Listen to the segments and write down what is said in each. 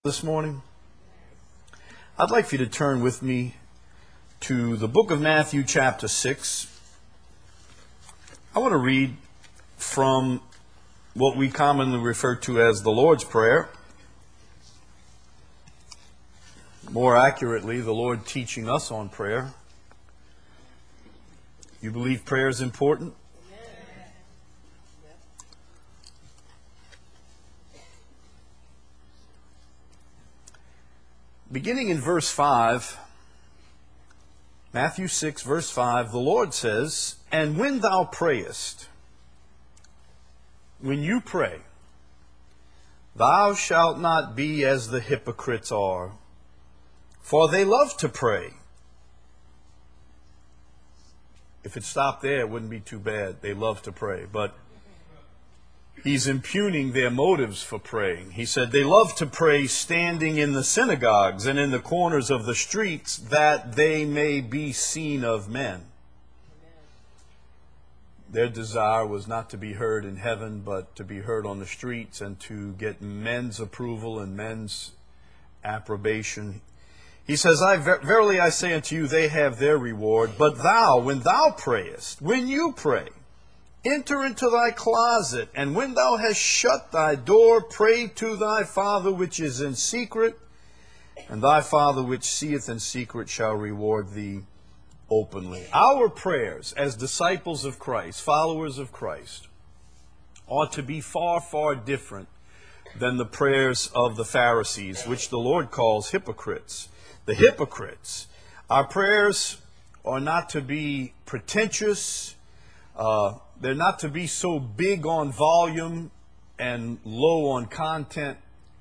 This morning, I'd like for you to turn with me to the book of Matthew chapter 6. I want to read from what we commonly refer to as the Lord's Prayer. More accurately, the Lord teaching us on prayer. You believe prayer is important? Beginning in verse 5, Matthew 6, verse 5, the Lord says, "And when thou prayest, when you pray, thou shalt not be as the hypocrites are, for they love to pray." If it stopped there, it wouldn't be too bad. They love to pray. But he's impugning their motives for praying. He said they love to pray standing in the synagogues and in the corners of the streets, that they may be seen of men. Their desire was not to be heard in heaven, but to be heard on the streets and to get men's approval and men's approbation. He says, Verily I say unto you, they have their reward. But thou, when thou prayest, when you pray, enter into thy closet, and when thou hast shut thy door, pray to thy Father which is in secret, and thy Father which seeth in secret shall reward thee openly. Our prayers as disciples of Christ, followers of Christ, ought to be far, far different than the prayers of the Pharisees, which the Lord calls hypocrites. The hypocrites. Our prayers are not to be pretentious. They're not to be so big on volume and low on content.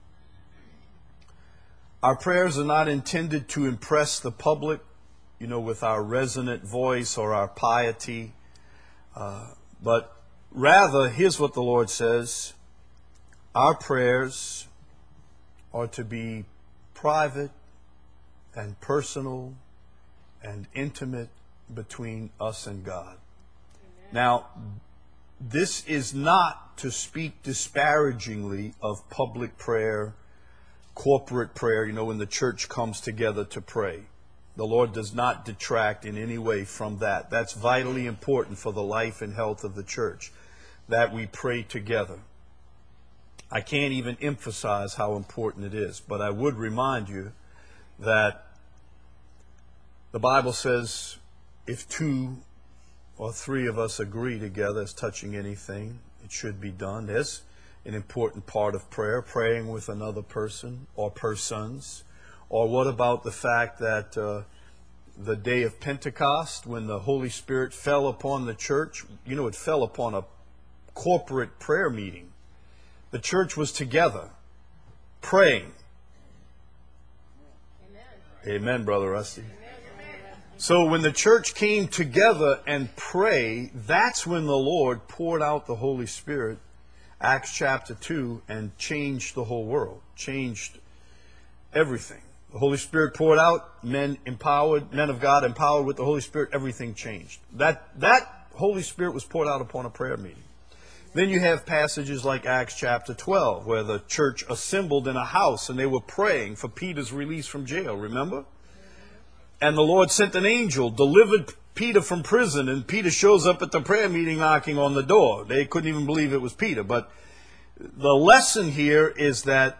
Our prayers are not intended to impress the public, with our resonant voice or our piety. But rather, here's what the Lord says. Our prayers are to be private and personal and intimate between us and God. Now, this is not to speak disparagingly of public prayer, corporate prayer, when the church comes together to pray. The Lord does not detract in any way from that. That's vitally important for the life and health of the church, that we pray together. I can't even emphasize how important it is, but I would remind you that the Bible says if 2 or 3 of us agree together as touching anything, it should be done. There's an important part of prayer, praying with another person or persons. Or what about the fact that the day of Pentecost, when the Holy Spirit fell upon the church, it fell upon a corporate prayer meeting. The church was together, praying. Amen, Amen, Brother Rusty. So when the church came together and prayed, that's when the Lord poured out the Holy Spirit, Acts chapter 2, and changed the whole world, changed everything. The Holy Spirit poured out, men of God empowered with the Holy Spirit, everything changed. That Holy Spirit was poured out upon a prayer meeting. Then you have passages like Acts chapter 12, where the church assembled in a house and they were praying for Peter's release from jail, remember? And the Lord sent an angel, delivered Peter from prison, and Peter shows up at the prayer meeting knocking on the door. They couldn't even believe it was Peter. But the lesson here is that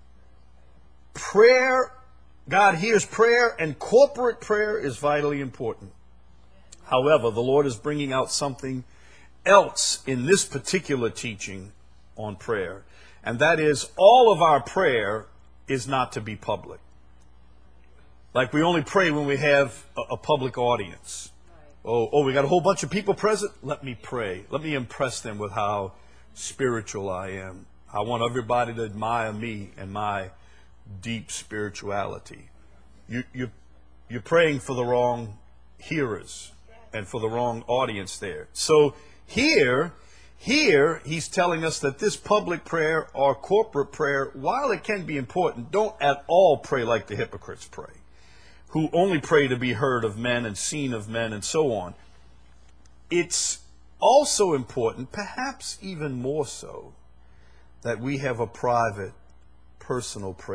prayer, God hears prayer, and corporate prayer is vitally important. However, the Lord is bringing out something else in this particular teaching on prayer, and that is all of our prayer is not to be public. Like we only pray when we have a public audience. Oh, we got a whole bunch of people present? Let me pray. Let me impress them with how spiritual I am. I want everybody to admire me and my deep spirituality. You're praying for the wrong hearers and for the wrong audience there. So here he's telling us that this public prayer or corporate prayer, while it can be important, don't at all pray like the hypocrites pray, who only pray to be heard of men and seen of men and so on. It's also important, perhaps even more so, that we have a private, personal prayer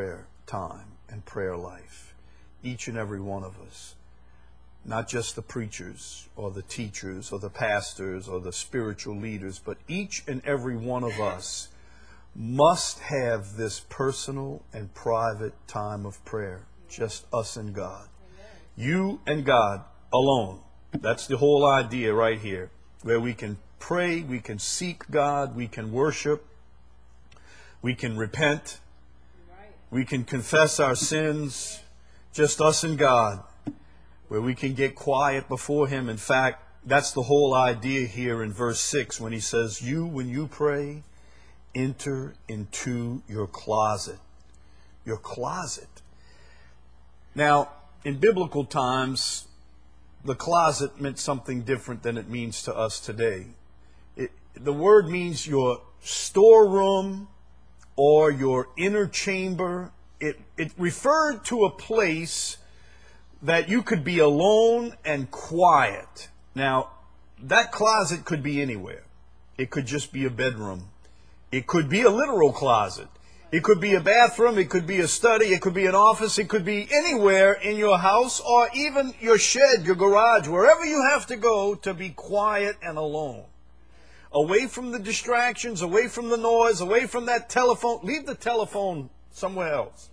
time and prayer life. Each and every one of us. Not just the preachers or the teachers or the pastors or the spiritual leaders, but each and every one of us must have this personal and private time of prayer. Just us and God. You and God alone. That's the whole idea right here. Where we can pray, we can seek God, we can worship, we can repent, we can confess our sins. Just us and God. Where we can get quiet before Him. In fact, that's the whole idea here in verse 6 when He says, you, when you pray, enter into your closet. Your closet. Now, in biblical times, the closet meant something different than it means to us today. The word means your storeroom or your inner chamber. It referred to a place that you could be alone and quiet. Now, that closet could be anywhere. It could just be a bedroom. It could be a literal closet. It could be a bathroom. It could be a study. It could be an office. It could be anywhere in your house or even your shed, your garage, wherever you have to go to be quiet and alone. Away from the distractions, away from the noise, away from that telephone. Leave the telephone somewhere else.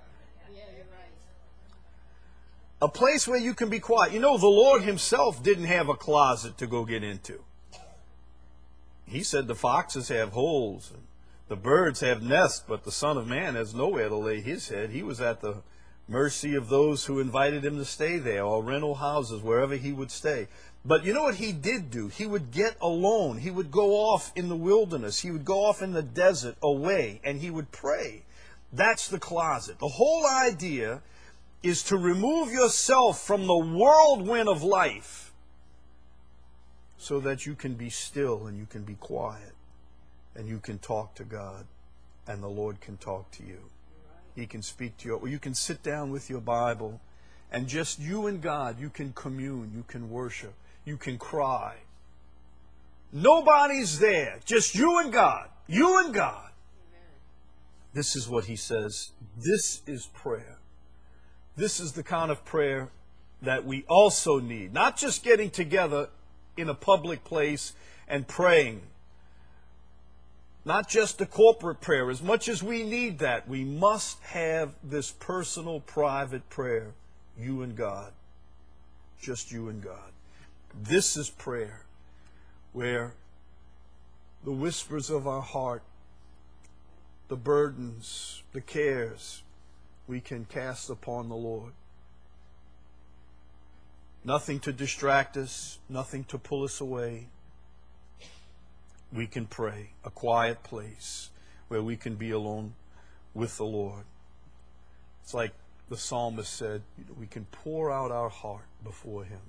A place where you can be quiet. You know, the Lord Himself didn't have a closet to go get into. He said the foxes have holes and the birds have nests, but the Son of Man has nowhere to lay His head. He was at the mercy of those who invited Him to stay there, or rental houses, wherever He would stay. But you know what He did do? He would get alone. He would go off in the wilderness. He would go off in the desert away, and He would pray. That's the closet. The whole idea is to remove yourself from the whirlwind of life so that you can be still and you can be quiet and you can talk to God and the Lord can talk to you. He can speak to you. Or you can sit down with your Bible and just you and God, you can commune, you can worship, you can cry. Nobody's there, just you and God. You and God. This is what He says. This is prayer. This is the kind of prayer that we also need. Not just getting together in a public place and praying. Not just a corporate prayer. As much as we need that, we must have this personal, private prayer. You and God. Just you and God. This is prayer where the whispers of our heart, the burdens, the cares, we can cast upon the Lord. Nothing to distract us, nothing to pull us away. We can pray, a quiet place where we can be alone with the Lord. It's like the psalmist said, we can pour out our heart before Him.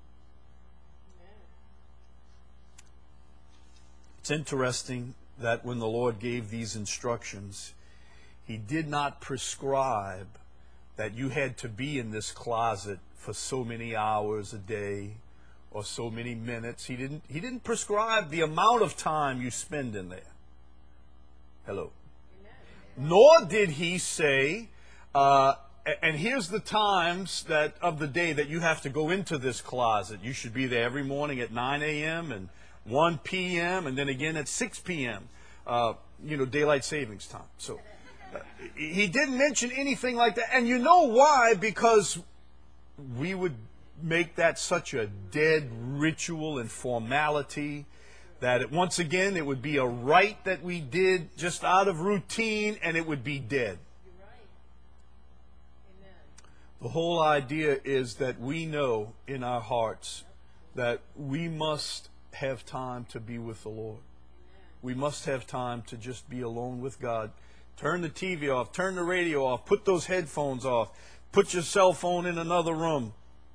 It's interesting that when the Lord gave these instructions, He did not prescribe that you had to be in this closet for so many hours a day or so many minutes. He didn't prescribe the amount of time you spend in there. Hello. Amen. Nor did He say, and here's the times that of the day that you have to go into this closet. You should be there every morning at 9 a.m. and 1 p.m. and then again at 6 p.m. Daylight savings time. So He didn't mention anything like that. And you know why? Because we would make that such a dead ritual and formality that once again it would be a rite that we did just out of routine and it would be dead. You're right. Amen. The whole idea is that we know in our hearts that we must have time to be with the Lord. We must have time to just be alone with God. Turn the TV off, turn the radio off, put those headphones off, put your cell phone in another room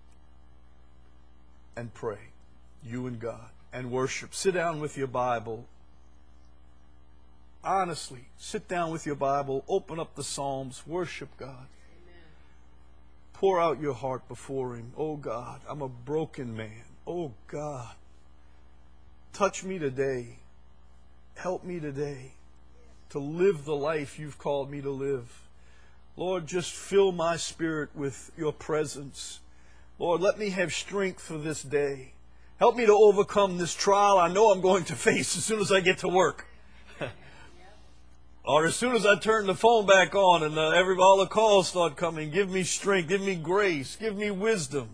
and pray, you and God, and worship. Sit down with your Bible. Honestly, sit down with your Bible, open up the Psalms, worship God. Amen. Pour out your heart before Him. Oh God, I'm a broken man. Oh God, touch me today. Help me today to live the life You've called me to live. Lord, just fill my spirit with your presence. Lord, let me have strength for this day. Help me to overcome this trial I know I'm going to face as soon as I get to work. Or as soon as I turn the phone back on and all the calls start coming. Give me strength, give me grace, give me wisdom.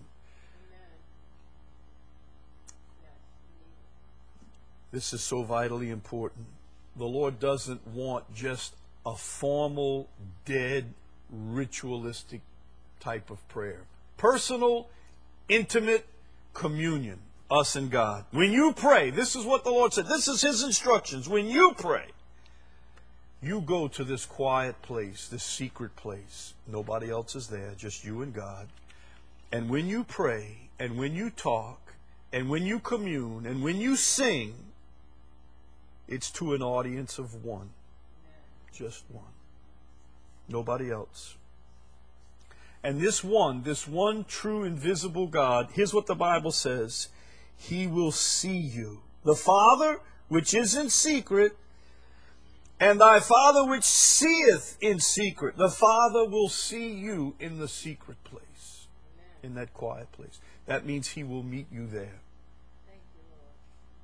This is so vitally important. The Lord doesn't want just a formal, dead, ritualistic type of prayer. Personal, intimate communion, us and God. When you pray, this is what the Lord said. This is His instructions. When you pray, you go to this quiet place, this secret place. Nobody else is there, just you and God. And when you pray, and when you talk, and when you commune, and when you sing, it's to an audience of one. Just one. Nobody else. And this one true invisible God, here's what the Bible says. He will see you. The Father, which is in secret, and thy Father which seeth in secret. The Father will see you in the secret place, in that quiet place. That means He will meet you there. Thank you, Lord.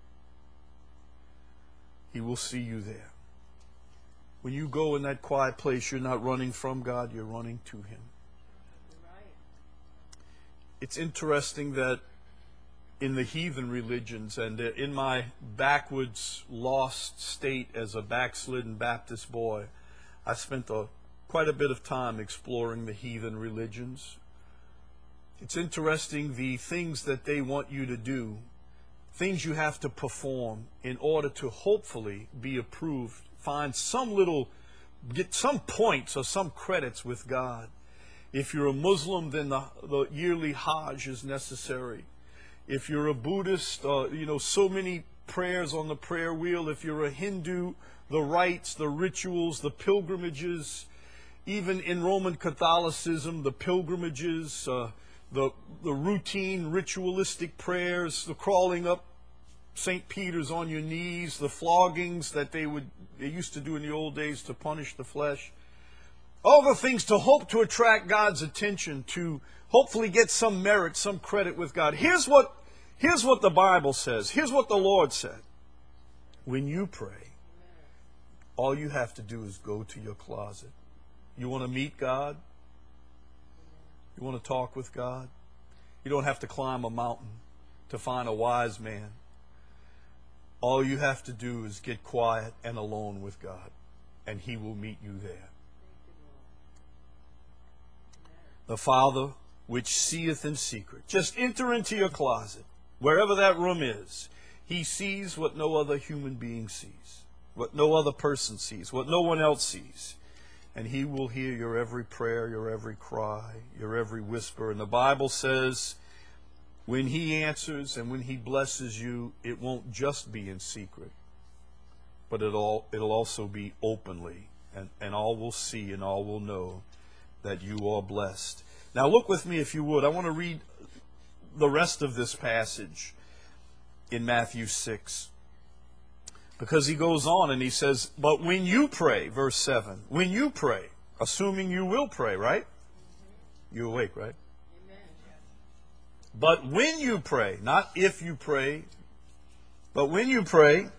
He will see you there. When you go in that quiet place, you're not running from God, you're running to Him. You're right. It's interesting that in the heathen religions and in my backwards, lost state as a backslidden Baptist boy, I spent quite a bit of time exploring the heathen religions. It's interesting the things that they want you to do, things you have to perform in order to hopefully be approved, get some points or some credits with God. If you're a Muslim, then the yearly Hajj is necessary. If you're a Buddhist, so many prayers on the prayer wheel. If you're a Hindu, the rites, the rituals, the pilgrimages. Even in Roman Catholicism, the pilgrimages, the routine ritualistic prayers, the crawling up St. Peter's on your knees, the floggings that they used to do in the old days to punish the flesh. All the things to hope to attract God's attention, to hopefully get some merit, some credit with God. Here's what the Bible says. Here's what the Lord said. When you pray, all you have to do is go to your closet. You want to meet God? You want to talk with God? You don't have to climb a mountain to find a wise man. All you have to do is get quiet and alone with God, and He will meet you there. The Father which seeth in secret. Just enter into your closet, wherever that room is. He sees what no other human being sees, what no other person sees, what no one else sees. And He will hear your every prayer, your every cry, your every whisper. And the Bible says, when He answers and when He blesses you, it won't just be in secret, but it'll also be openly. And all will see and all will know that you are blessed. Now look with me, if you would. I want to read the rest of this passage in Matthew 6. Because he goes on and he says, but when you pray, verse 7, when you pray, assuming you will pray, right? You awake, right? Amen. But when you pray, not if you pray, but when you pray,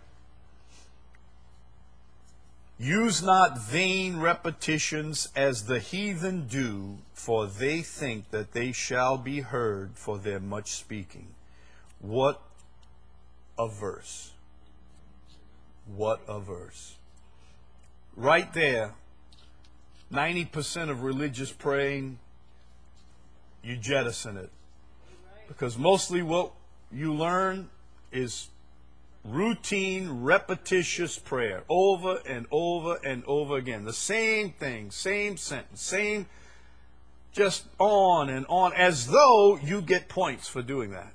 use not vain repetitions as the heathen do, for they think that they shall be heard for their much speaking. What a verse. What a verse. Right there, 90% of religious praying, you jettison it. Because mostly what you learn is routine, repetitious prayer, over and over and over again. The same thing, same sentence, same, just on and on, as though you get points for doing that.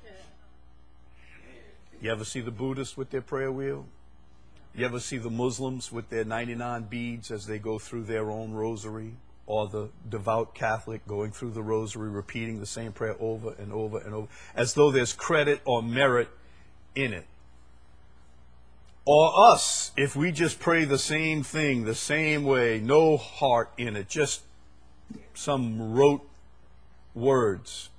You ever see the Buddhists with their prayer wheel? You ever see the Muslims with their 99 beads as they go through their own rosary? Or the devout Catholic going through the rosary, repeating the same prayer over and over and over, as though there's credit or merit in it. Or us, if we just pray the same thing, the same way, no heart in it, just some rote words.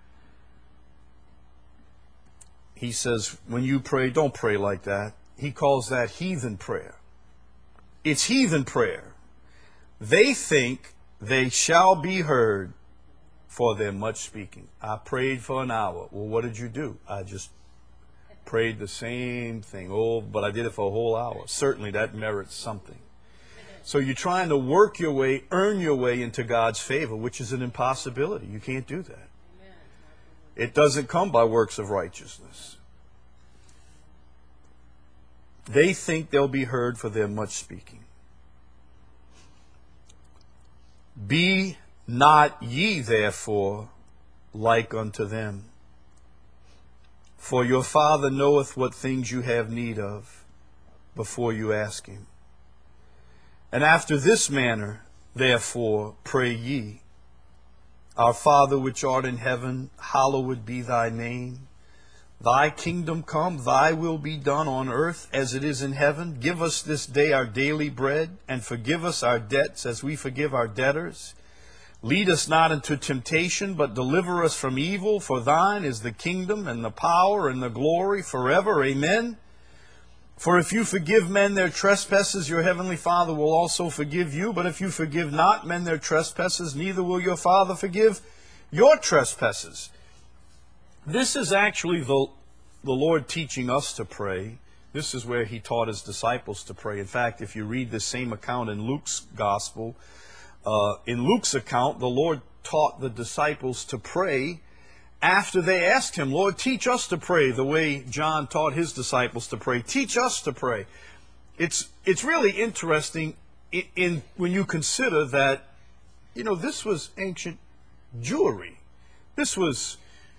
He says, when you pray, don't pray like that. He calls that heathen prayer. It's heathen prayer. They think they shall be heard for their much speaking. I prayed for an hour. Well, what did you do? I just prayed the same thing. Oh, but I did it for a whole hour. Certainly that merits something. So you're trying to work your way, earn your way into God's favor, which is an impossibility. You can't do that. It doesn't come by works of righteousness. They think they'll be heard for their much speaking. Be not ye therefore like unto them. For your Father knoweth what things you have need of before you ask him. And after this manner, therefore, pray ye, Our Father which art in heaven, hallowed be thy name. Thy kingdom come, thy will be done on earth as it is in heaven. Give us this day our daily bread, and forgive us our debts as we forgive our debtors. Lead us not into temptation, but deliver us from evil. For thine is the kingdom and the power and the glory forever. Amen. For if you forgive men their trespasses, your heavenly Father will also forgive you. But if you forgive not men their trespasses, neither will your Father forgive your trespasses. This is actually the Lord teaching us to pray. This is where he taught his disciples to pray. In fact, if you read the same account in Luke's gospel, in Luke's account, the Lord taught the disciples to pray after they asked him, Lord, teach us to pray the way John taught his disciples to pray. Teach us to pray. It's really interesting when you consider that, this was ancient Jewry. This was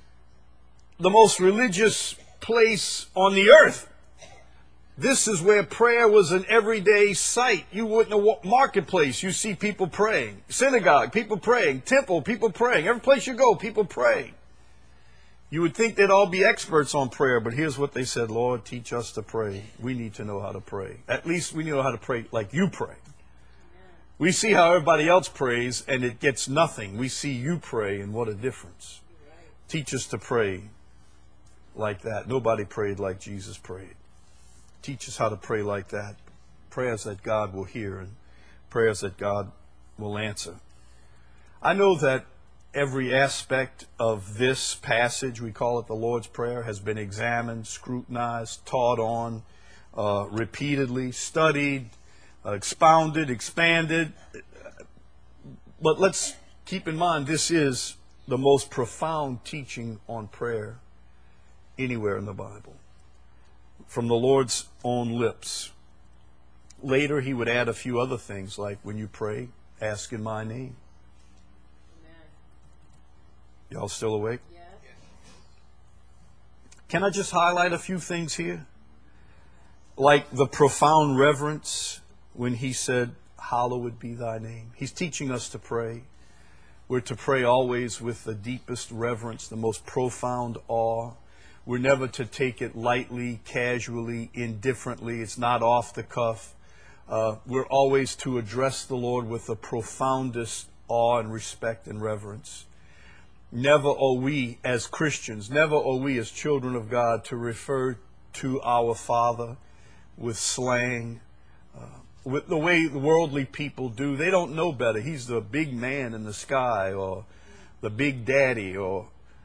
the most religious place on the earth. This is where prayer was an everyday sight. You wouldn't know what marketplace. You see people praying. Synagogue, people praying. Temple, people praying. Every place you go, people praying. You would think they'd all be experts on prayer, but here's what they said, Lord, teach us to pray. We need to know how to pray. At least we know how to pray like you pray. We see how everybody else prays, and it gets nothing. We see you pray, and what a difference. Teach us to pray like that. Nobody prayed like Jesus prayed. Teach us how to pray like that. Prayers that God will hear and prayers that God will answer. I know that every aspect of this passage, we call it the Lord's Prayer, has been examined, scrutinized, taught on, repeatedly, studied, expounded, expanded. But let's keep in mind, this is the most profound teaching on prayer anywhere in the Bible, from the Lord's own lips. Later, he would add a few other things, like when you pray, ask in my name. Amen. Y'all still awake? Yes. Can I just highlight a few things here? Like the profound reverence when he said, hallowed be thy name. He's teaching us to pray. We're to pray always with the deepest reverence, the most profound awe. We're never to take it lightly, casually, indifferently. It's not off the cuff. We're always to address the Lord with the profoundest awe and respect and reverence. Never are we as Christians, never are we as children of God to refer to our Father with slang, with the way the worldly people do. They don't know better. He's the big man in the sky, or the big daddy, or...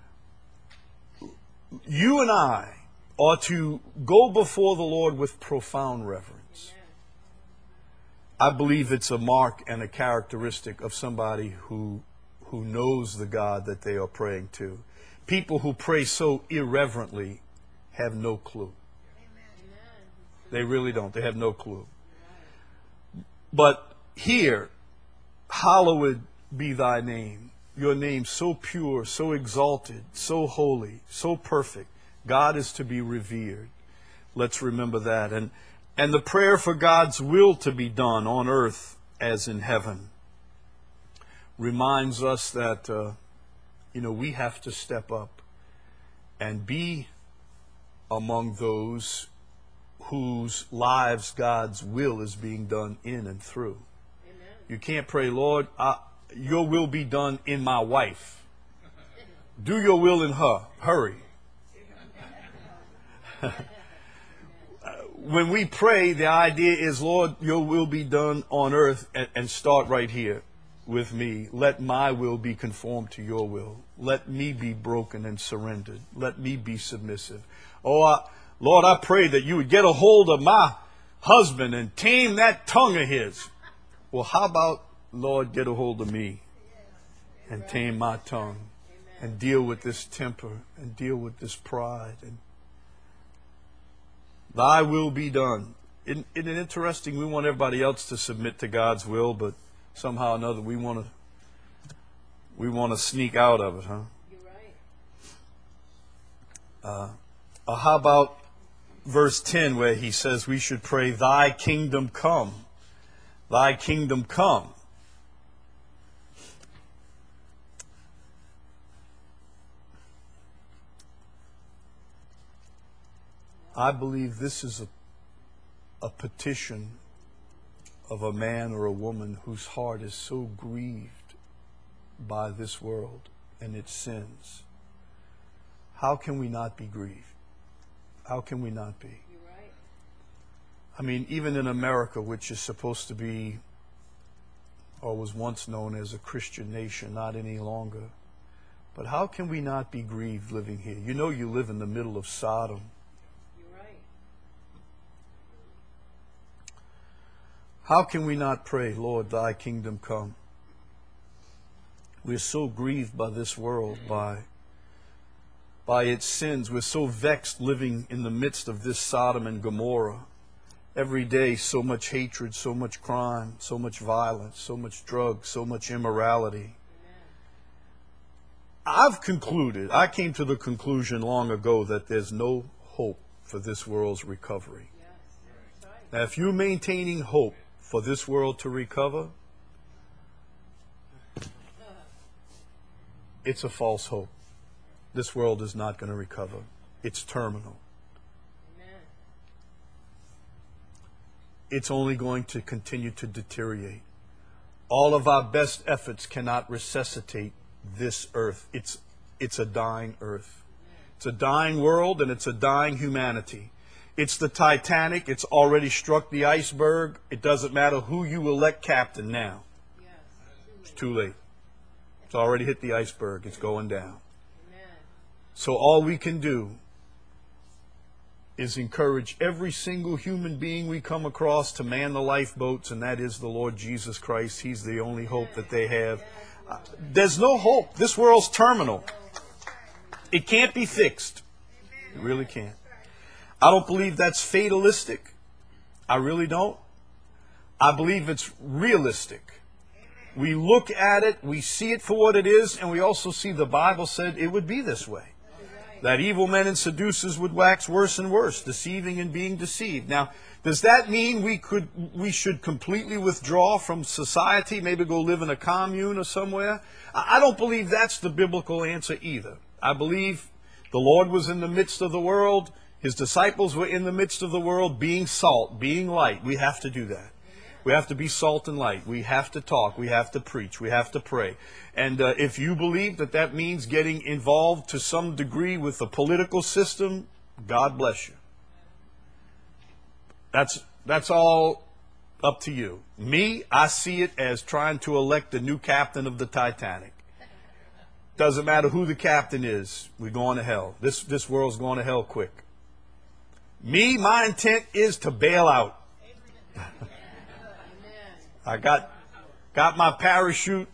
You and I are to go before the Lord with profound reverence. I believe it's a mark and a characteristic of somebody who knows the God that they are praying to. People who pray so irreverently have no clue. They really don't. They have no clue. But here, hallowed be thy name. Your name so pure, so exalted, so holy, so perfect. God is to be revered. Let's remember that. And the prayer for God's will to be done on earth as in heaven reminds us that, we have to step up and be among those whose lives God's will is being done in and through. Amen. You can't pray, Lord, your will be done in my wife. Do your will in her. Hurry. When we pray, the idea is, Lord, your will be done on earth, and start right here with me. Let my will be conformed to your will. Let me be broken and surrendered. Let me be submissive. Lord, I pray that you would get a hold of my husband and tame that tongue of his. Well, how about, Lord, get a hold of me and tame my tongue and deal with this temper and deal with this pride. And thy will be done. Isn't it interesting? We want everybody else to submit to God's will, but somehow or another we want to sneak out of it, huh? You're right. How about verse 10 where he says we should pray, thy kingdom come. Thy kingdom come. I believe this is a petition of a man or a woman whose heart is so grieved by this world and its sins. How can we not be grieved? How can we not be? You're right. I mean, even in America, which is supposed to be, or was once known as a Christian nation, not any longer. But how can we not be grieved living here? You know you live in the middle of Sodom. You're right. How can we not pray, Lord, thy kingdom come? We're so grieved by this world, by its sins. We're so vexed living in the midst of this Sodom and Gomorrah. Every day, so much hatred, so much crime, so much violence, so much drugs, so much immorality. I came to the conclusion long ago that there's no hope for this world's recovery. Yes. That's right. Now, if you're maintaining hope for this world to recover, it's a false hope. This world is not going to recover. It's terminal. Amen. It's only going to continue to deteriorate. All of our best efforts cannot resuscitate this earth. It's a dying earth. It's a dying world, and it's a dying humanity. It's the Titanic. It's already struck the iceberg. It doesn't matter who you elect captain now. Yes. It's too late. It's already hit the iceberg. It's going down. Amen. So all we can do is encourage every single human being we come across to man the lifeboats, and that is the Lord Jesus Christ. He's the only hope that they have. There's no hope. This world's terminal. It can't be fixed. It really can't. I don't believe that's fatalistic. I really don't. I believe it's realistic. We look at it, we see it for what it is, and we also see the Bible said it would be this way. That evil men and seducers would wax worse and worse, deceiving and being deceived. Now, does that mean we should completely withdraw from society, maybe go live in a commune or somewhere? I don't believe that's the biblical answer either. I believe the Lord was in the midst of the world. His disciples were in the midst of the world, being salt, being light. We have to do that. We have to be salt and light. We have to talk. We have to preach. We have to pray. And if you believe that that means getting involved to some degree with the political system, God bless you. That's all up to you. Me, I see it as trying to elect a new captain of the Titanic. Doesn't matter who the captain is. We're going to hell. This world's going to hell quick. Me, my intent is to bail out. I got my parachute.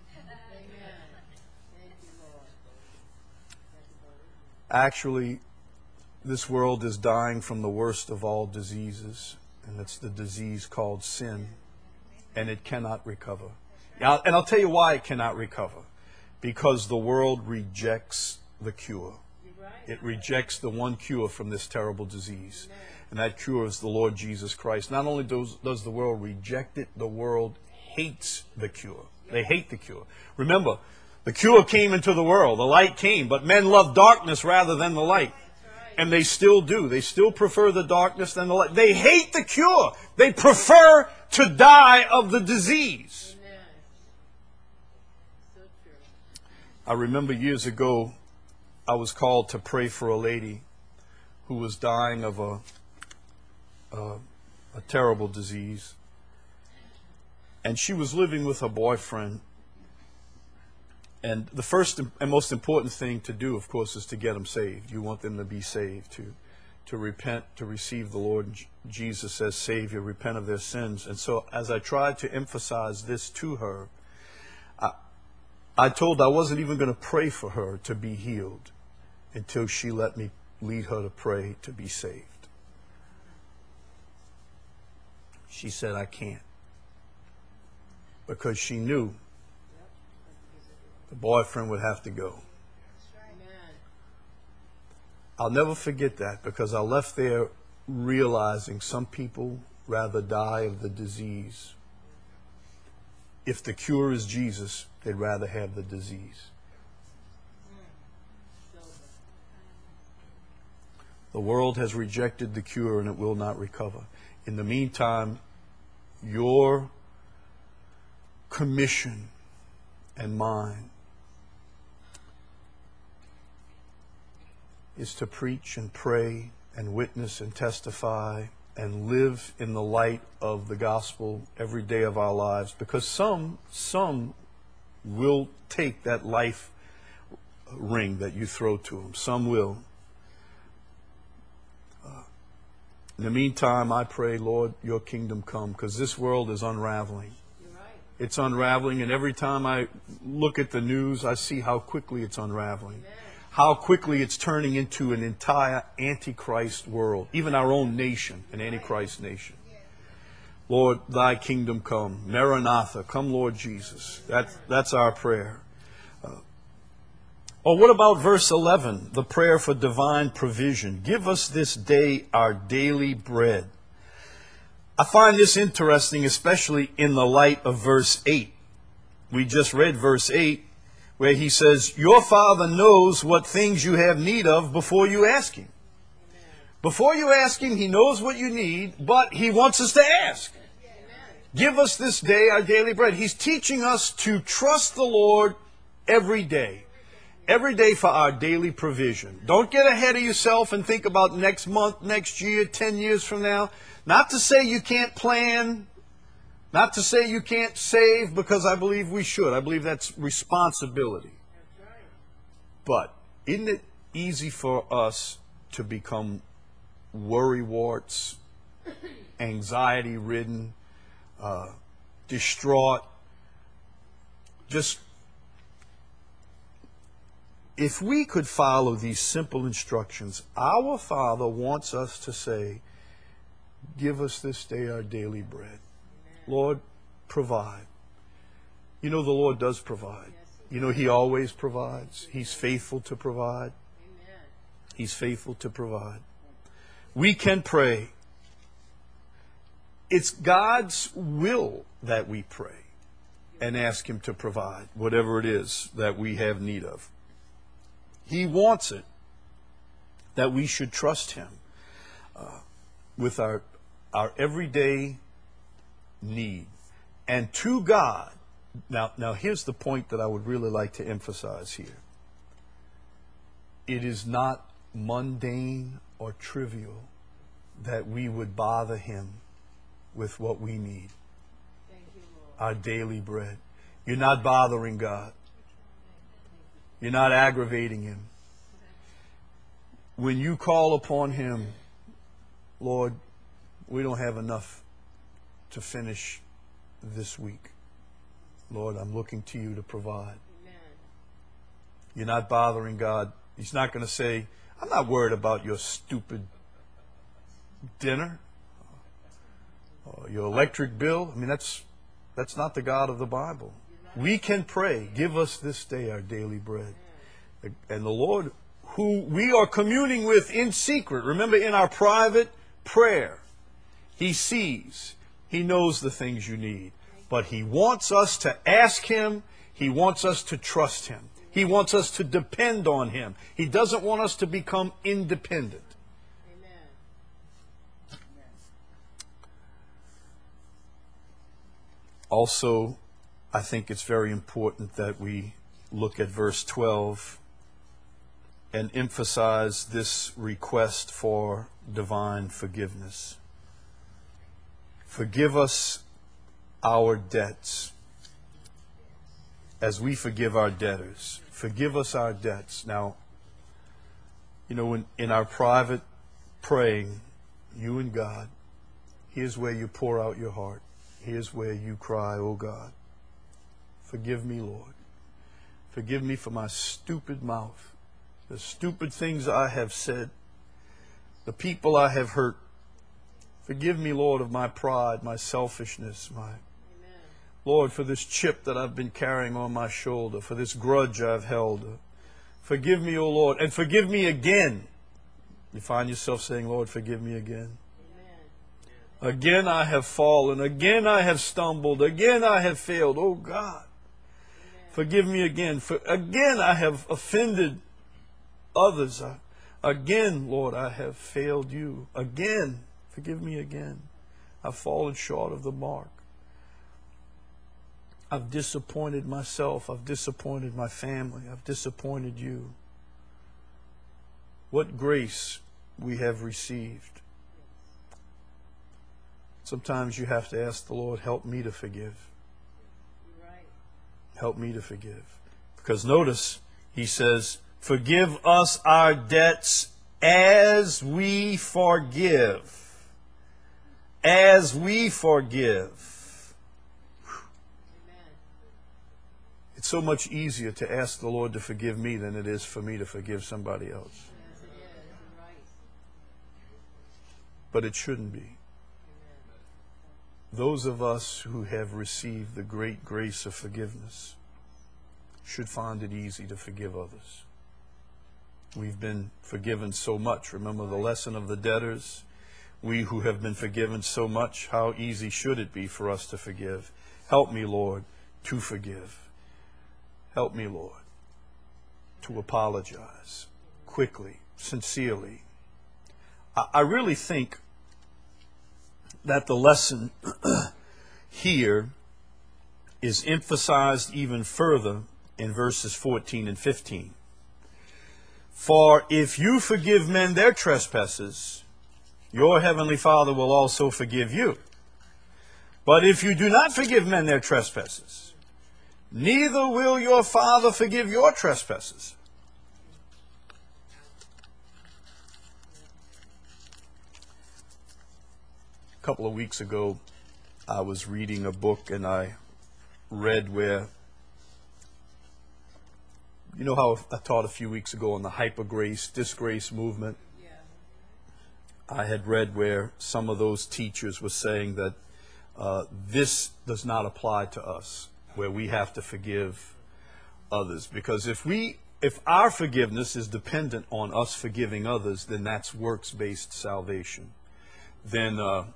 Actually, this world is dying from the worst of all diseases, and it's the disease called sin, and it cannot recover. And I'll tell you why it cannot recover. Because the world rejects the cure. It rejects the one cure from this terrible disease. And that cure is the Lord Jesus Christ. Not only does the world reject it, the world hates the cure. They hate the cure. Remember, the cure came into the world. The light came. But men love darkness rather than the light. And they still do. They still prefer the darkness than the light. They hate the cure. They prefer to die of the disease. I remember years ago, I was called to pray for a lady who was dying of a terrible disease. And she was living with her boyfriend. And the first and most important thing to do, of course, is to get them saved. You want them to be saved, to repent, to receive the Lord Jesus as Savior, repent of their sins. And so as I tried to emphasize this to her, I told her I wasn't even going to pray for her to be healed until she let me lead her to pray to be saved. She said, I can't. Because she knew the boyfriend would have to go. I'll never forget that, because I left there realizing some people rather die of the disease. If the cure is Jesus, they'd rather have the disease. The world has rejected the cure and it will not recover. In the meantime, your commission and mine is to preach and pray and witness and testify and live in the light of the gospel every day of our lives, because some will take that life ring that you throw to them. Some will. In the meantime, I pray, Lord, your kingdom come, because this world is unraveling. It's unraveling, and every time I look at the news, I see how quickly it's unraveling. How quickly it's turning into an entire antichrist world. Even our own nation, an antichrist nation. Lord, thy kingdom come. Maranatha, come Lord Jesus. That's our prayer. Or what about verse 11, the prayer for divine provision? Give us this day our daily bread. I find this interesting, especially in the light of verse 8. We just read verse 8, where he says, your Father knows what things you have need of before you ask him. Before you ask him, he knows what you need, but he wants us to ask. Give us this day our daily bread. He's teaching us to trust the Lord every day. Every day for our daily provision. Don't get ahead of yourself and think about next month, next year, 10 years from now. Not to say you can't plan. Not to say you can't save, because I believe we should. I believe that's responsibility. But isn't it easy for us to become worrywarts, anxiety-ridden, distraught? If we could follow these simple instructions, our Father wants us to say, give us this day our daily bread. Lord, provide. You know the Lord does provide. You know he always provides. He's faithful to provide. He's faithful to provide. We can pray. It's God's will that we pray and ask him to provide whatever it is that we have need of. He wants it, that we should trust him with our everyday need. And to God, now here's the point that I would really like to emphasize here. It is not mundane or trivial that we would bother him with what we need. Thank you, Lord. Our daily bread. You're not bothering God. You're not aggravating him. When you call upon him, Lord, we don't have enough to finish this week. Lord, I'm looking to you to provide. Amen. You're not bothering God. He's not going to say, I'm not worried about your stupid dinner or your electric bill. I mean, that's not the God of the Bible. We can pray, give us this day our daily bread. And the Lord, who we are communing with in secret, remember, in our private prayer, he sees, he knows the things you need. But he wants us to ask him. He wants us to trust him. He wants us to depend on him. He doesn't want us to become independent. Amen. Also, I think it's very important that we look at verse 12 and emphasize this request for divine forgiveness. Forgive us our debts as we forgive our debtors. Forgive us our debts. Now, you know, in our private praying, you and God, here's where you pour out your heart. Here's where you cry, oh God, forgive me, Lord. Forgive me for my stupid mouth, the stupid things I have said, the people I have hurt. Forgive me, Lord, of my pride, my selfishness, Lord, for this chip that I've been carrying on my shoulder, for this grudge I've held. Forgive me, O Lord, and forgive me again. You find yourself saying, Lord, forgive me again. Amen. Again I have fallen. Again I have stumbled. Again I have failed. Oh God, forgive me again. Again I have offended others. Again, Lord, I have failed you. Again, forgive me again. I've fallen short of the mark. I've disappointed myself. I've disappointed my family. I've disappointed you. What grace we have received. Sometimes you have to ask the Lord, help me to forgive. Help me to forgive. Because notice, he says, forgive us our debts as we forgive. As we forgive. It's so much easier to ask the Lord to forgive me than it is for me to forgive somebody else. But it shouldn't be. Those of us who have received the great grace of forgiveness should find it easy to forgive others. We've been forgiven so much. Remember the lesson of the debtors? We who have been forgiven so much, how easy should it be for us to forgive? Help me, Lord, to forgive. Help me, Lord, to apologize quickly, sincerely. I really think that the lesson here is emphasized even further in verses 14 and 15. For if you forgive men their trespasses, your heavenly Father will also forgive you. But if you do not forgive men their trespasses, neither will your Father forgive your trespasses. A couple of weeks ago, I was reading a book and I read where, you know how I taught a few weeks ago on the hypergrace, disgrace movement? I had read where some of those teachers were saying that this does not apply to us, where we have to forgive others. Because if our forgiveness is dependent on us forgiving others, then that's works-based salvation. Then, of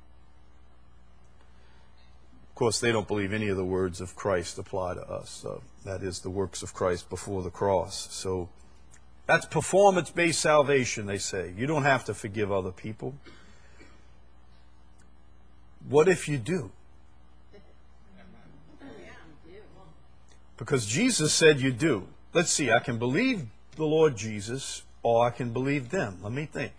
course, they don't believe any of the words of Christ apply to us. That is the works of Christ before the cross. So that's performance-based salvation, they say. You don't have to forgive other people. What if you do? Because Jesus said you do. Let's see, I can believe the Lord Jesus or I can believe them. Let me think.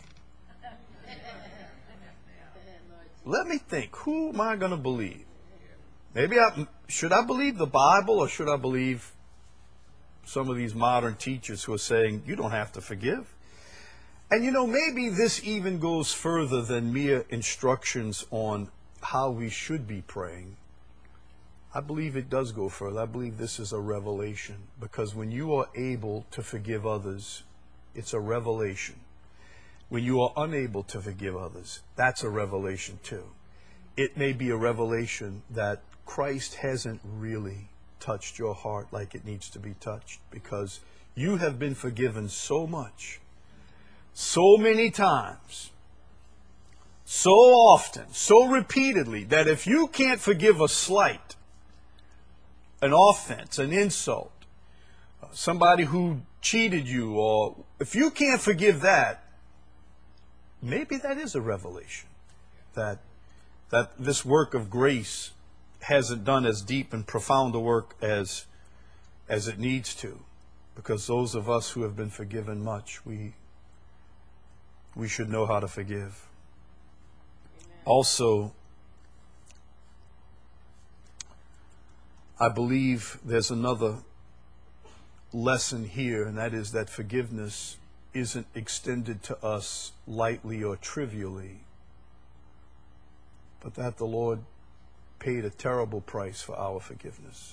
Let me think. Who am I going to believe? Should I believe the Bible or should I believe some of these modern teachers who are saying you don't have to forgive? And you know, maybe this even goes further than mere instructions on how we should be praying. I believe it does go further. I believe this is a revelation, because when you are able to forgive others, it's a revelation. When you are unable to forgive others, that's a revelation too. It may be a revelation that Christ hasn't really touched your heart like it needs to be touched, because you have been forgiven so much, so many times, so often, so repeatedly, that if you can't forgive a slight, an offense, an insult, somebody who cheated you, or if you can't forgive that, maybe that is a revelation that this work of grace hasn't done as deep and profound a work as as it needs to, because those of us who have been forgiven much, we should know how to forgive. Amen. Also, I believe there's another lesson here, and that is that forgiveness isn't extended to us lightly or trivially, but that the Lord paid a terrible price for our forgiveness.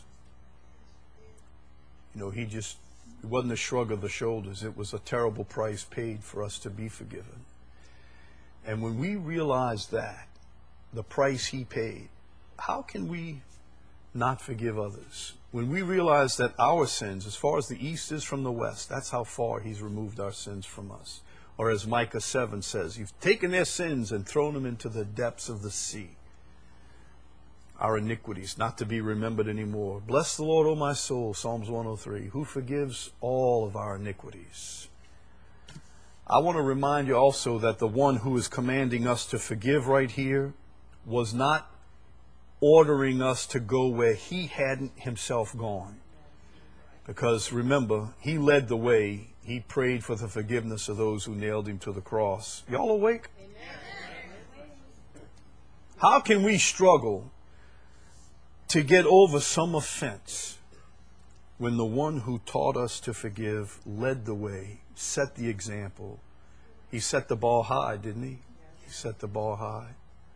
You know, it wasn't a shrug of the shoulders. It was a terrible price paid for us to be forgiven. And when we realize that, the price he paid, how can we not forgive others? When we realize that our sins, as far as the east is from the west, that's how far he's removed our sins from us. Or as Micah 7 says, you've taken their sins and thrown them into the depths of the sea. Our iniquities, not to be remembered anymore. Bless the Lord, O my soul, Psalms 103, who forgives all of our iniquities. I want to remind you also that the one who is commanding us to forgive right here was not ordering us to go where he hadn't himself gone. Because remember, he led the way. He prayed for the forgiveness of those who nailed him to the cross. Y'all awake? Amen. How can we struggle to get over some offense when the one who taught us to forgive led the way, set the example? He set the bar high, didn't he? He set the bar high.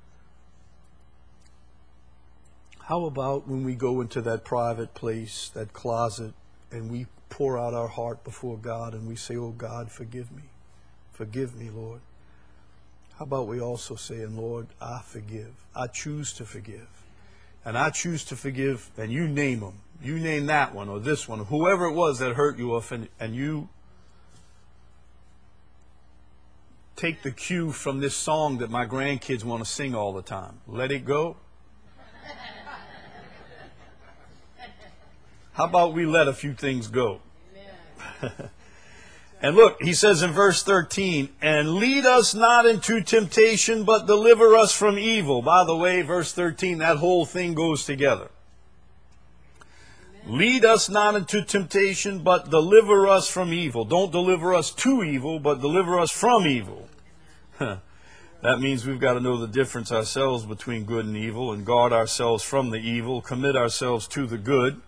How about when we go into that private place, that closet, and we pour out our heart before God and we say, oh God, forgive me. Forgive me, Lord. How about we also say, and Lord, I forgive. I choose to forgive. And I choose to forgive, and you name them. You name that one or this one, whoever it was that hurt you, and you take the cue from this song that my grandkids want to sing all the time. Let it go. How about we let a few things go? And look, he says in verse 13, and lead us not into temptation, but deliver us from evil. By the way, verse 13, that whole thing goes together. Amen. Lead us not into temptation, but deliver us from evil. Don't deliver us to evil, but deliver us from evil. That means we've got to know the difference ourselves between good and evil and guard ourselves from the evil, commit ourselves to the good.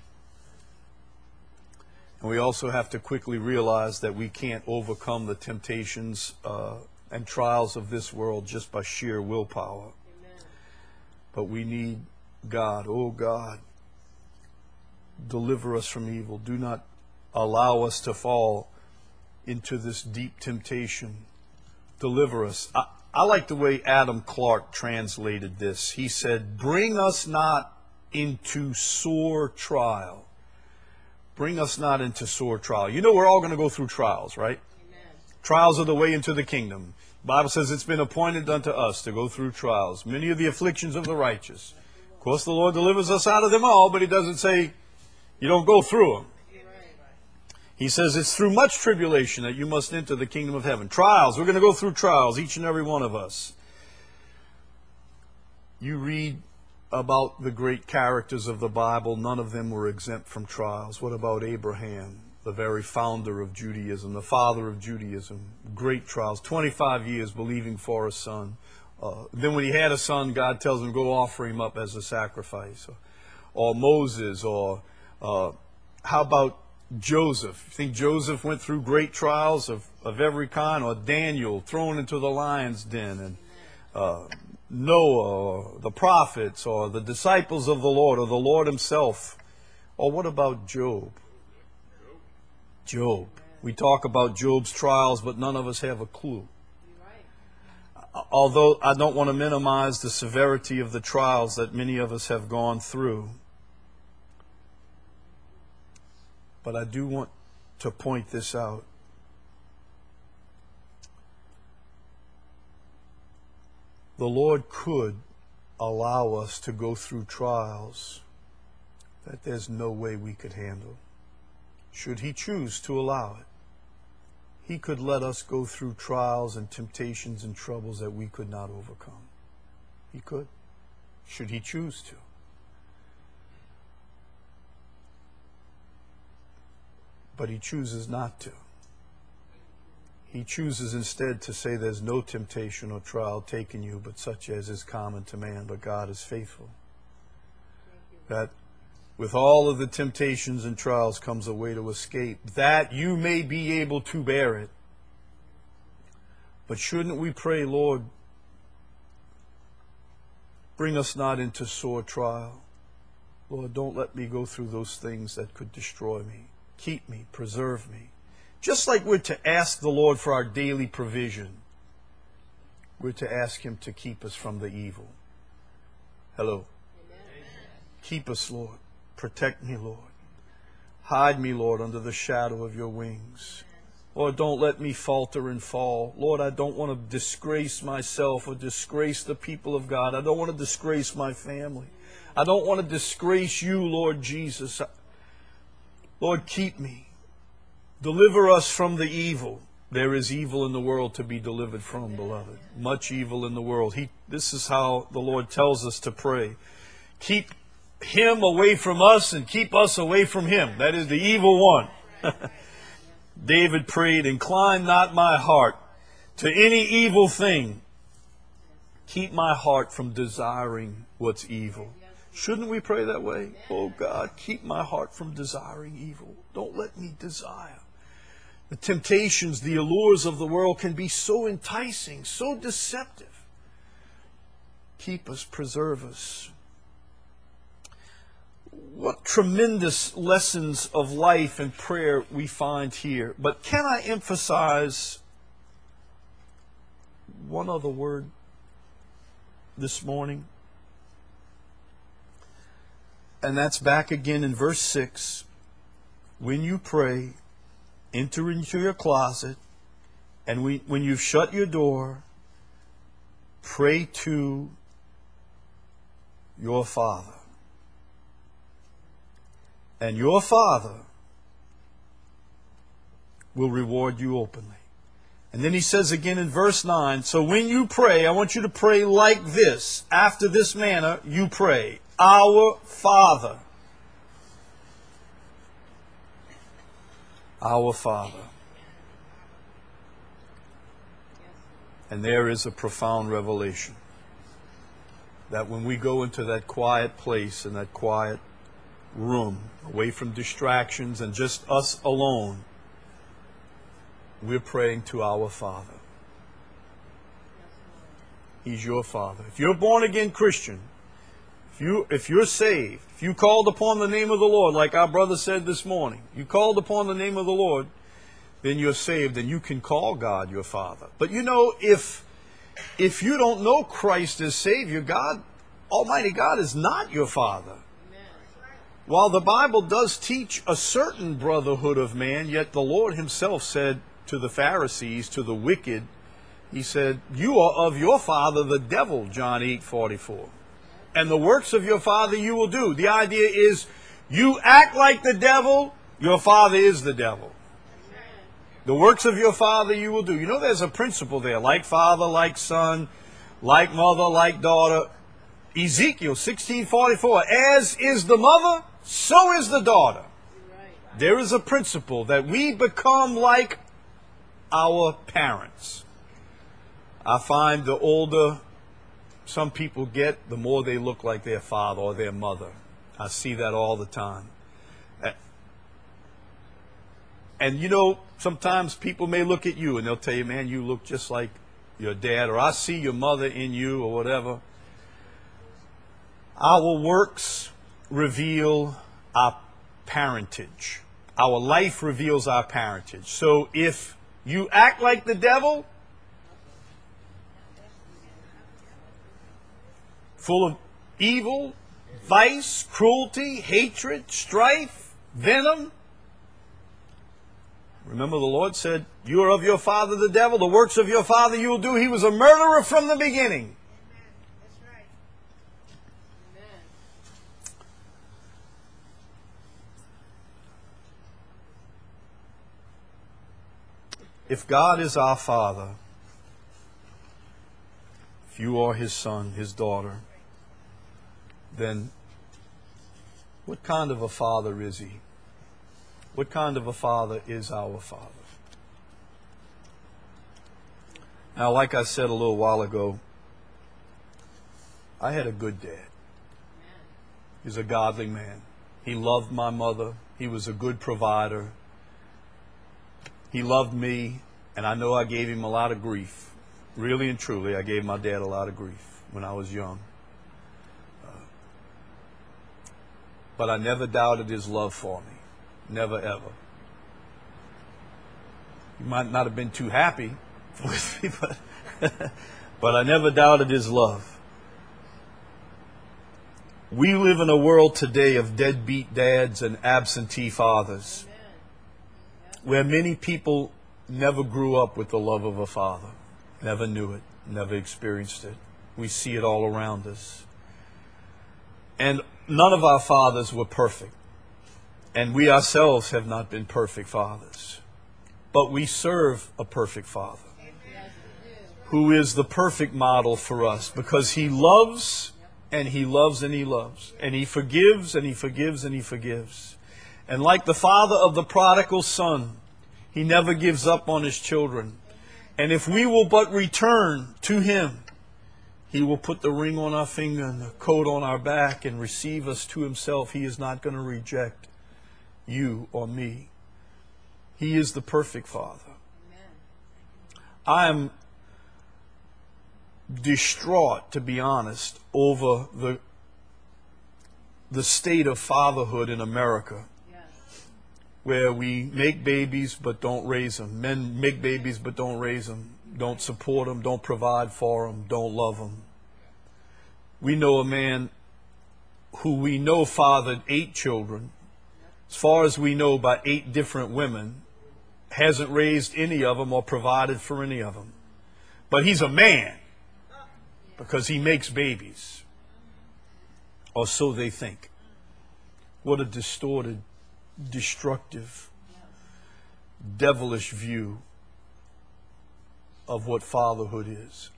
And we also have to quickly realize that we can't overcome the temptations and trials of this world just by sheer willpower. Amen. But we need God. Oh God, deliver us from evil. Do not allow us to fall into this deep temptation. Deliver us. I like the way Adam Clark translated this. He said, bring us not into sore trial. Bring us not into sore trial. You know we're all going to go through trials, right? Amen. Trials are the way into the kingdom. The Bible says it's been appointed unto us to go through trials. Many are the afflictions of the righteous. Of course, the Lord delivers us out of them all, but he doesn't say you don't go through them. He says it's through much tribulation that you must enter the kingdom of heaven. Trials. We're going to go through trials, each and every one of us. You read about the great characters of the Bible, none of them were exempt from trials. What about Abraham, the very founder of Judaism, the father of Judaism? Great trials, 25 years believing for a son. Then when he had a son, God tells him, go offer him up as a sacrifice. Or Moses, or how about Joseph? You think Joseph went through great trials of every kind? Or Daniel, thrown into the lion's den, and Noah, or the prophets, or the disciples of the Lord, or the Lord himself. Or what about Job? Job. We talk about Job's trials, but none of us have a clue. Although I don't want to minimize the severity of the trials that many of us have gone through, but I do want to point this out. The Lord could allow us to go through trials that there's no way we could handle. Should he choose to allow it, he could let us go through trials and temptations and troubles that we could not overcome. He could, should he choose to. But he chooses not to. He chooses instead to say there's no temptation or trial taken you but such as is common to man, but God is faithful. That with all of the temptations and trials comes a way to escape, that you may be able to bear it. But shouldn't we pray, Lord, bring us not into sore trial. Lord, don't let me go through those things that could destroy me. Keep me, preserve me. Just like we're to ask the Lord for our daily provision, we're to ask Him to keep us from the evil. Hello. Amen. Keep us, Lord. Protect me, Lord. Hide me, Lord, under the shadow of your wings. Lord, don't let me falter and fall. Lord, I don't want to disgrace myself or disgrace the people of God. I don't want to disgrace my family. I don't want to disgrace you, Lord Jesus. Lord, keep me. Deliver us from the evil. There is evil in the world to be delivered from, beloved. Much evil in the world. This is how the Lord tells us to pray. Keep him away from us and keep us away from him. That is the evil one. David prayed, incline not my heart to any evil thing. Keep my heart from desiring what's evil. Shouldn't we pray that way? Oh God, keep my heart from desiring evil. Don't let me desire. The temptations, the allures of the world can be so enticing, so deceptive. Keep us, preserve us. What tremendous lessons of life and prayer we find here. But can I emphasize one other word this morning? And that's back again in verse 6. When you pray, enter into your closet, and when you've shut your door, pray to your Father. And your Father will reward you openly. And then he says again in verse 9, so when you pray, I want you to pray like this. After this manner, you pray, Our Father. Our Father. And there is a profound revelation that when we go into that quiet place and that quiet room, away from distractions and just us alone, we're praying to our Father. He's your Father. If you're a born-again Christian, if you're saved, if you called upon the name of the Lord, like our brother said this morning, you called upon the name of the Lord, then you're saved and you can call God your Father. But you know, if you don't know Christ as Savior, God, Almighty God, is not your Father. While the Bible does teach a certain brotherhood of man, yet the Lord himself said to the Pharisees, to the wicked, he said, you are of your father the devil, John 8:44. And the works of your father you will do. The idea is, you act like the devil, your father is the devil. The works of your father you will do. You know, there's a principle there, like father, like son, like mother, like daughter. Ezekiel 16:44, as is the mother, so is the daughter. There is a principle that we become like our parents. I find the older some people get, the more they look like their father or their mother. I see that all the time. And you know, sometimes people may look at you and they'll tell you, man, you look just like your dad, or I see your mother in you, or whatever. Our works reveal our parentage. Our life reveals our parentage. So if you act like the devil, full of evil, vice, cruelty, hatred, strife, venom, remember the Lord said, you are of your father the devil, the works of your father you will do. He was a murderer from the beginning. If God is our Father, if you are His son, His daughter, then what kind of a Father is He? What kind of a Father is our Father? Now, like I said a little while ago, I had a good dad. He's a godly man. He loved my mother. He was a good provider. He loved me, and I know I gave him a lot of grief. Really and truly, I gave my dad a lot of grief when I was young. But I never doubted his love for me. Never, ever. He might not have been too happy with me, but I never doubted his love. We live in a world today of deadbeat dads and absentee fathers, where many people never grew up with the love of a father, never knew it, never experienced it. We see it all around us. And none of our fathers were perfect, and we ourselves have not been perfect fathers. But we serve a perfect Father who is the perfect model for us, because He loves and He loves and He loves, and He forgives and He forgives and He forgives. And like the father of the prodigal son, He never gives up on His children. And if we will but return to Him, He will put the ring on our finger and the coat on our back and receive us to Himself. He is not going to reject you or me. He is the perfect Father. I am distraught, to be honest, over the state of fatherhood in America, where we make babies but don't raise them. Men make babies but don't raise them, don't support them, don't provide for them, don't love them. We know a man who we know fathered 8 children, as far as we know, by 8 different women, hasn't raised any of them or provided for any of them. But he's a man because he makes babies. Or so they think. What a distorted, destructive, devilish view of what fatherhood is.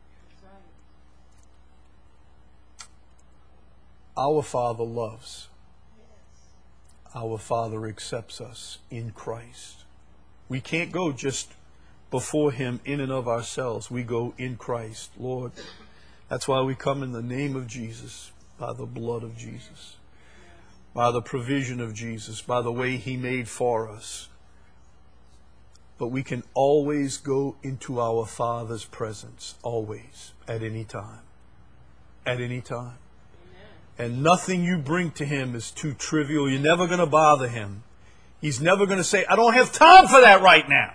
Our Father loves. Our Father accepts us in Christ. We can't go just before Him in and of ourselves. We go in Christ. Lord, that's why we come in the name of Jesus, by the blood of Jesus, by the provision of Jesus, by the way He made for us. But we can always go into our Father's presence, always, at any time. At any time. And nothing you bring to Him is too trivial. You're never going to bother Him. He's never going to say, I don't have time for that right now.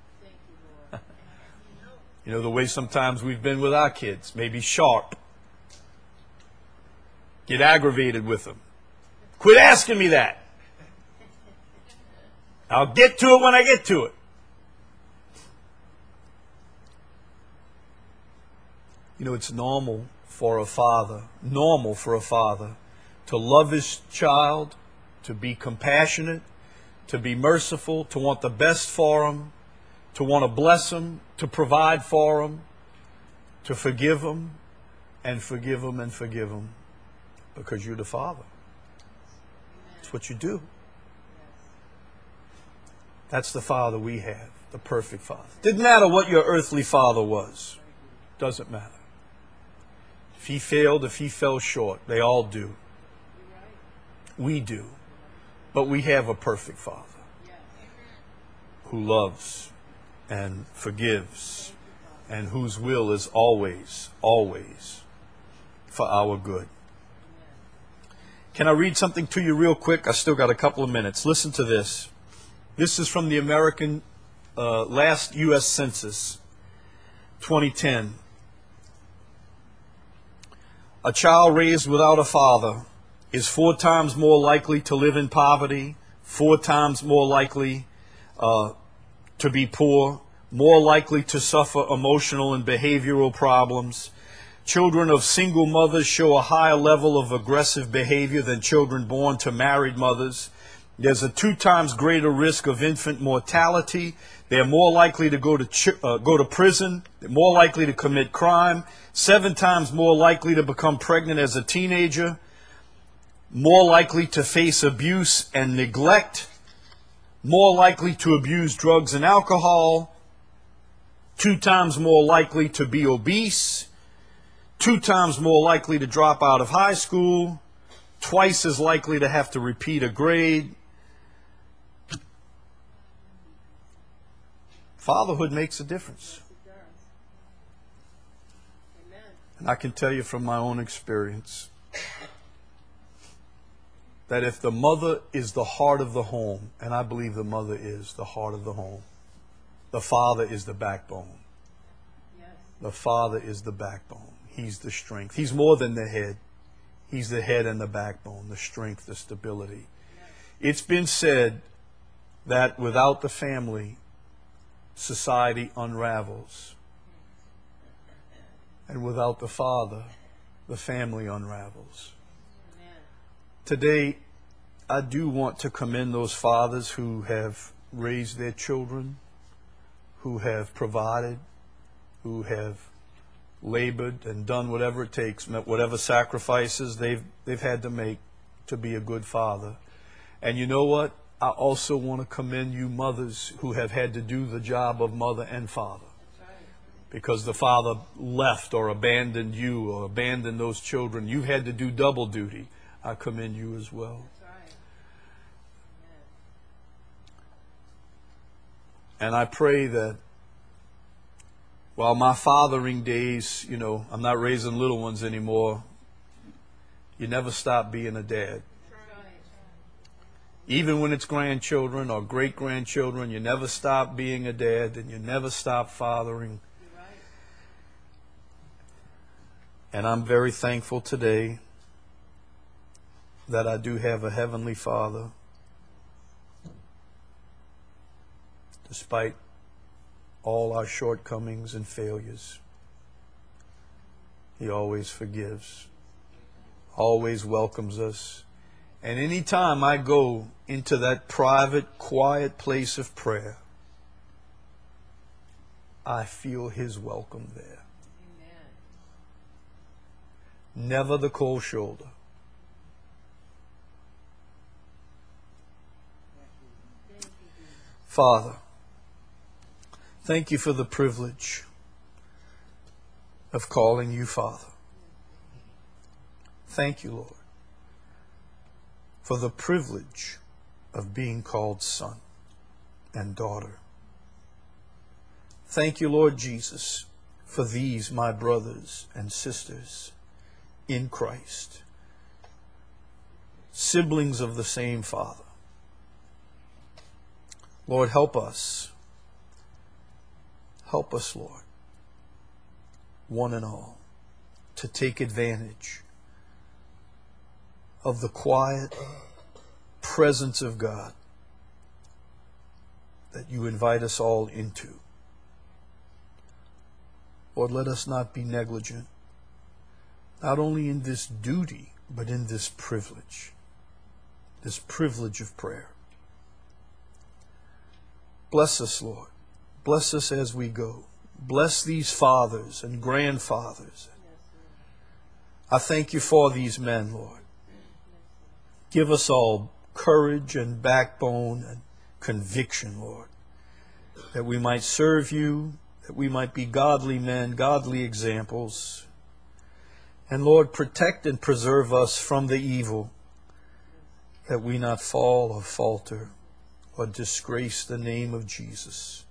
You know, the way sometimes we've been with our kids, maybe sharp. Get aggravated with them. Quit asking me that. I'll get to it when I get to it. You know, it's normal for a father to love his child, to be compassionate, to be merciful, to want the best for him, to want to bless him, to provide for him, to forgive him, and forgive him and forgive him, because you're the Father. That's what you do. That's the Father we have, the perfect Father. Didn't matter what your earthly father was. Doesn't matter. If he failed, if he fell short, they all do. We do. But we have a perfect Father who loves and forgives and whose will is always, always for our good. Can I read something to you real quick? I still got a couple of minutes. Listen to this. This is from the American last U.S. Census, 2010. A child raised without a father is 4 times more likely to live in poverty, 4 times more likely to be poor, more likely to suffer emotional and behavioral problems. Children of single mothers show a higher level of aggressive behavior than children born to married mothers. There's a 2 times greater risk of infant mortality. They're more likely to go to prison. They're more likely to commit crime. 7 times more likely to become pregnant as a teenager. More likely to face abuse and neglect. more likely to abuse drugs and alcohol, 2 times more likely to be obese, 2 times more likely to drop out of high school, twice as likely to have to repeat a grade. Fatherhood makes a difference. And I can tell you from my own experience that if the mother is the heart of the home, and I believe the mother is the heart of the home, the father is the backbone. The father is the backbone. He's the strength. He's more than the head. He's the head and the backbone, the strength, the stability. It's been said that without the family, society unravels. And without the father, the family unravels. Today, I do want to commend those fathers who have raised their children, who have provided, who have labored and done whatever it takes, whatever sacrifices they've had to make to be a good father. And you know what? I also want to commend you mothers who have had to do the job of mother and father. Because the father left or abandoned you or abandoned those children. You had to do double duty. I commend you as well. And I pray that while my fathering days, I'm not raising little ones anymore, you never stop being a dad. Even when it's grandchildren or great-grandchildren, you never stop being a dad and you never stop fathering. And I'm very thankful today that I do have a Heavenly Father. Despite all our shortcomings and failures, He always forgives, always welcomes us. And any time I go into that private, quiet place of prayer, I feel His welcome there. Never the cold shoulder. Father, thank you for the privilege of calling you Father. Thank you, Lord, for the privilege of being called son and daughter. Thank you, Lord Jesus, for these, my brothers and sisters in Christ, siblings of the same Father. Lord, help us. Help us, Lord, one and all, to take advantage of the quiet presence of God that you invite us all into. Lord, let us not be negligent, not only in this duty, but in this privilege of prayer. Bless us, Lord. Bless us as we go. Bless these fathers and grandfathers. I thank you for these men, Lord. Give us all courage and backbone and conviction, Lord, that we might serve you, that we might be godly men, godly examples. And Lord, protect and preserve us from the evil, that we not fall or falter or disgrace the name of Jesus.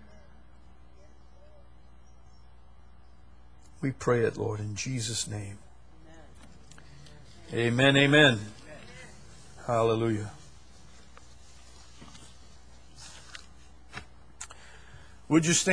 We pray it, Lord, in Jesus' name. Amen, amen. Hallelujah. Would you stand?